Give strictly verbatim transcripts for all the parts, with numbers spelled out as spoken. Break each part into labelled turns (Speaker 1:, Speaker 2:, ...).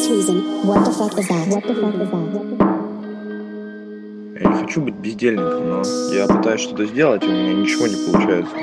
Speaker 1: X reason. What the fuck is that? What the fuck is that?
Speaker 2: Я не хочу быть бездельником, но я пытаюсь что-то сделать, и у меня ничего не получается.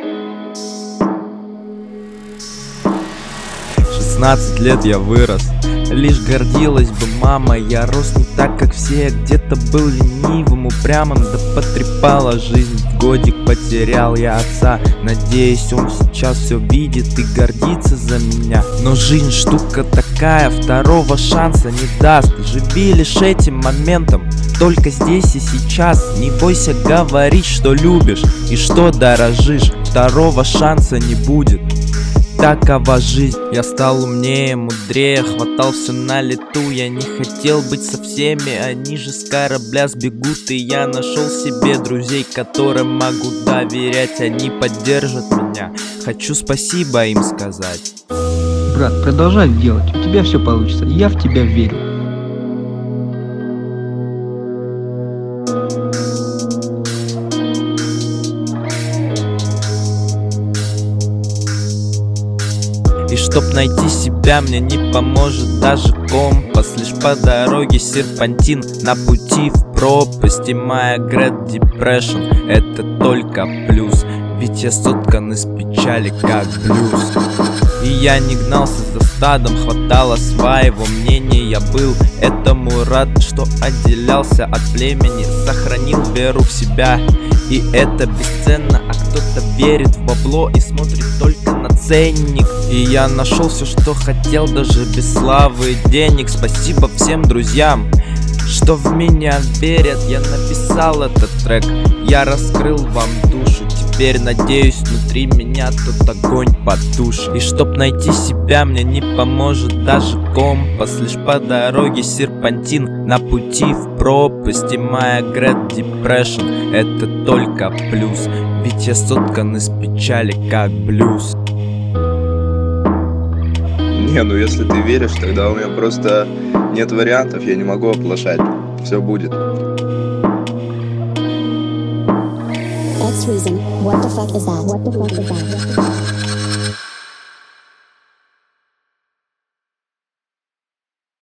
Speaker 3: шестнадцать лет я вырос, лишь гордилась бы мама. Я рос не так, как все, где-то был ленивым, упрямым. Да потрепала жизнь, в годик потерял я отца. Надеюсь, он сейчас все видит и гордится за меня. Но жизнь штука такая, второго шанса не даст. Живи лишь этим моментом, только здесь и сейчас. Не бойся говорить, что любишь и что дорожишь. Второго шанса не будет, такова жизнь. Я стал умнее, мудрее, хватал все на лету. Я не хотел быть со всеми, они же с корабля сбегут. И я нашел себе друзей, которым могу доверять. Они поддержат меня, хочу спасибо им сказать.
Speaker 4: Брат, продолжай делать, у тебя все получится, я в тебя верю.
Speaker 3: И чтоб найти себя, мне не поможет даже компас. Лишь по дороге серпантин, на пути в пропасть. И моя Great Depression — это только плюс, ведь я соткан из печали, как блюз. И я не гнался за стадом, хватало своего мнения. Я был этому рад, что отделялся от племени. Сохранил веру в себя, и это бесценно. А кто-то верит в бабло и смотрит только на ценник. И я нашел все, что хотел, даже без славы и денег. Спасибо всем друзьям, что в меня верят. Я написал этот трек, я раскрыл вам душу. Теперь, надеюсь, внутри меня тот огонь потушит. И чтоб найти себя, мне не поможет даже компас. Лишь по дороге серпантин, на пути в пропасть. И моя Great Depression — это только плюс, ведь я соткан из печали, как блюз.
Speaker 2: Не, ну если ты веришь, тогда у меня просто нет вариантов, я не могу оплошать. Все будет.
Speaker 1: X reason. What the fuck is that? What the fuck is that?